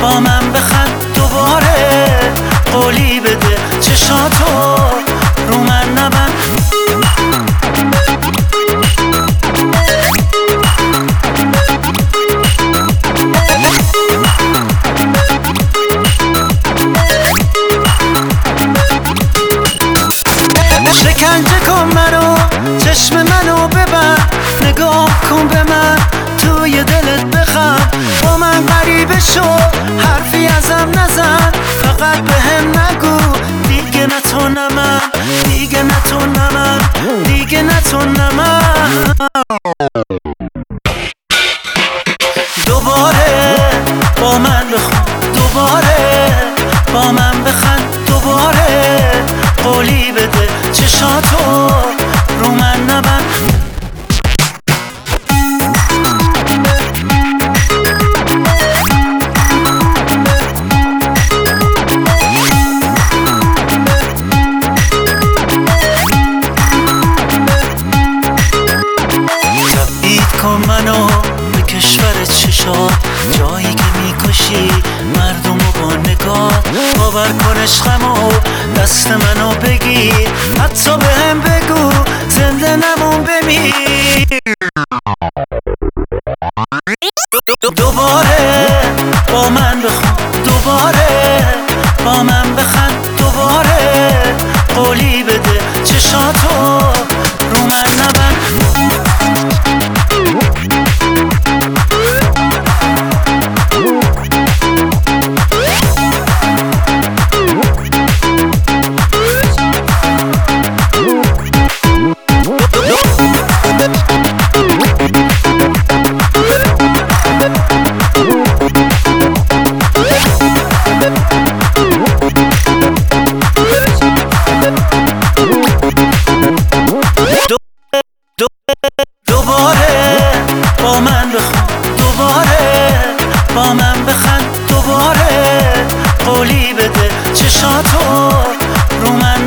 با من بخند دوباره، قولی بده چشاتو رو من نبند. شکنجه کن منو، چشم منو ببند، نگاه کن به من، توی دلت بخند. با من غریبه شو، حرفی ازم نزن، فقط بهم نگو دیگه نه تو نه من، دیگه نه تو نه من، دیگه نه تو نه من. دوباره با من بخون، دوباره با من بخند، دوباره قولی بده چشاتو رو من نبند. تبعید کن منو به کشور چشات، جایی که میکشی مردمو با نگاه. باور کن عشقمو، دست منو بگیر، حتی بهم بگو زنده نمون بمیر. دوباره با من بخون، دوباره با من بخند، دوباره قولی بده چشاتو رو من نبند. دوباره با من بخون، دوباره با من بخند، دوباره قولی بده چشاتو رو من